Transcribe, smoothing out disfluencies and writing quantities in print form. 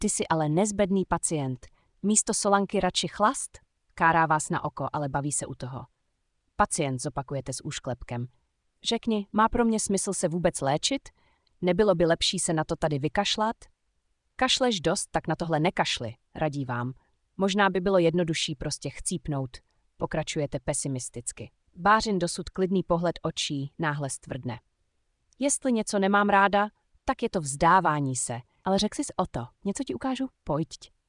Ty jsi ale nezbedný pacient. Místo solanky radši chlast? Kárá vás na oko, ale baví se u toho. Pacient, zopakujete s úšklepkem. Řekni, má pro mě smysl se vůbec léčit? Nebylo by lepší se na to tady vykašlat? Kašleš dost, tak na tohle nekašli, radí vám. Možná by bylo jednodušší prostě chcípnout. Pokračujete pesimisticky. Bářin dosud klidný pohled očí náhle stvrdne. Jestli něco nemám ráda, tak je to vzdávání se. Ale řekl jsi o to. Něco ti ukážu? Pojď.